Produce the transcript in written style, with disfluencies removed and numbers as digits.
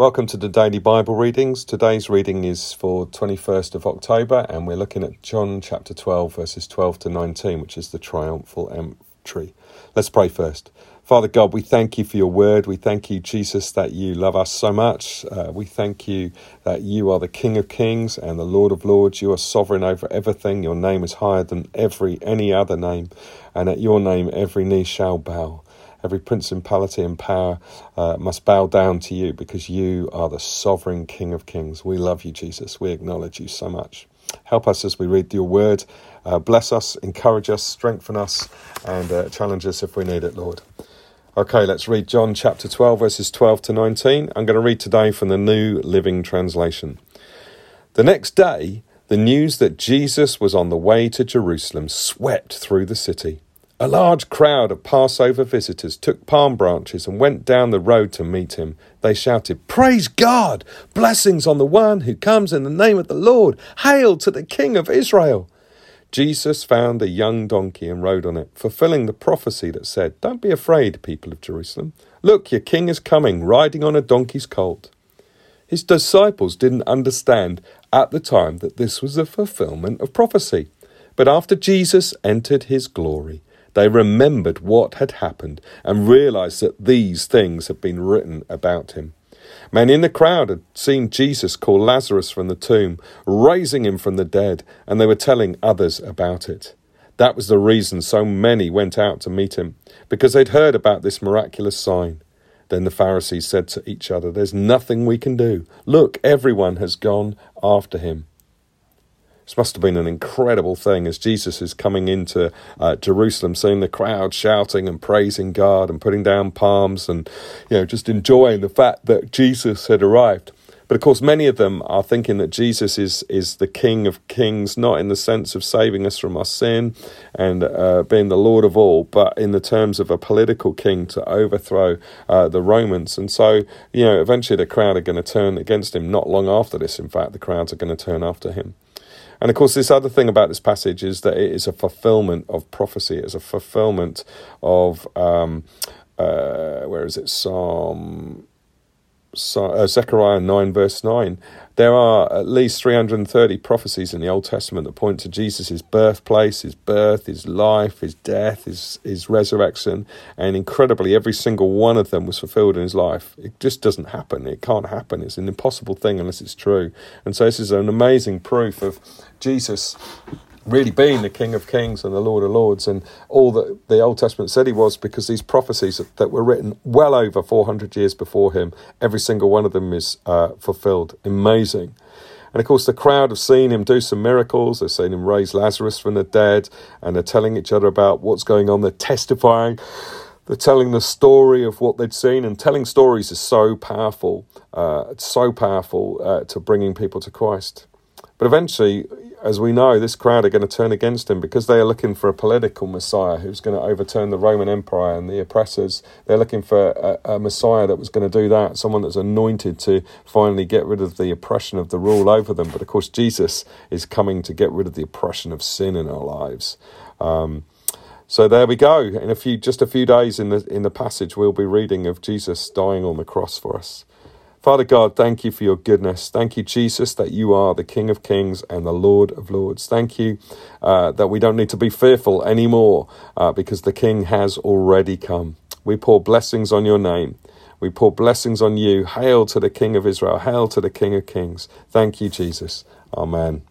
Welcome to the Daily Bible Readings. Today's reading is for 21st of October and we're looking at John chapter 12 verses 12 to 19, which is the triumphal entry. Let's pray first. Father God, we thank you for your word. We thank you, Jesus, that you love us so much. We thank you that you are the King of Kings and the Lord of Lords. You are sovereign over everything. Your name is higher than any other name, and at your name every knee shall bow. Every principality and power must bow down to you because you are the sovereign King of Kings. We love you, Jesus. We acknowledge you so much. Help us as we read your word. Bless us, encourage us, strengthen us, and challenge us if we need it, Lord. Okay, let's read John chapter 12, verses 12 to 19. I'm going to read today from the New Living Translation. The next day, the news that Jesus was on the way to Jerusalem swept through the city. A large crowd of Passover visitors took palm branches and went down the road to meet him. They shouted, "Praise God! Blessings on the one who comes in the name of the Lord! Hail to the King of Israel!" Jesus found a young donkey and rode on it, fulfilling the prophecy that said, "Don't be afraid, people of Jerusalem. Look, your king is coming, riding on a donkey's colt." His disciples didn't understand at the time that this was a fulfillment of prophecy. But after Jesus entered his glory, they remembered what had happened and realized that these things had been written about him. Many in the crowd had seen Jesus call Lazarus from the tomb, raising him from the dead, and they were telling others about it. That was the reason so many went out to meet him, because they'd heard about this miraculous sign. Then the Pharisees said to each other, "There's nothing we can do. Look, everyone has gone after him." This must have been an incredible thing as Jesus is coming into Jerusalem, seeing the crowd shouting and praising God and putting down palms and, just enjoying the fact that Jesus had arrived. But of course, many of them are thinking that Jesus is the King of Kings, not in the sense of saving us from our sin and being the Lord of all, but in the terms of a political king to overthrow the Romans. And so, eventually the crowd are going to turn against him. Not long after this, in fact, the crowds are going to turn after him. And of course, this other thing about this passage is that it is a fulfillment of prophecy. It is a fulfillment of, Zechariah 9 verse 9. There are at least 330 prophecies in the Old Testament that point to Jesus' birthplace, his birth, his life, his death, his resurrection, and incredibly every single one of them was fulfilled in his life. It just doesn't happen. It can't happen. It's an impossible thing unless it's true. And so this is an amazing proof of Jesus really being the King of Kings and the Lord of Lords, and all that the Old Testament said he was, because these prophecies that were written well over 400 years before him, every single one of them is fulfilled. Amazing. And of course, the crowd have seen him do some miracles. They've seen him raise Lazarus from the dead, and they're telling each other about what's going on. They're testifying. They're telling the story of what they'd seen, and telling stories is so powerful. To bringing people to Christ. But eventually, as we know, this crowd are going to turn against him because they are looking for a political Messiah who's going to overturn the Roman Empire and the oppressors. They're looking for a Messiah that was going to do that, someone that's anointed to finally get rid of the oppression of the rule over them. But of course, Jesus is coming to get rid of the oppression of sin in our lives. So there we go. In just a few days in the passage, we'll be reading of Jesus dying on the cross for us. Father God, thank you for your goodness. Thank you, Jesus, that you are the King of Kings and the Lord of Lords. Thank you that we don't need to be fearful anymore because the King has already come. We pour blessings on your name. We pour blessings on you. Hail to the King of Israel. Hail to the King of Kings. Thank you, Jesus. Amen.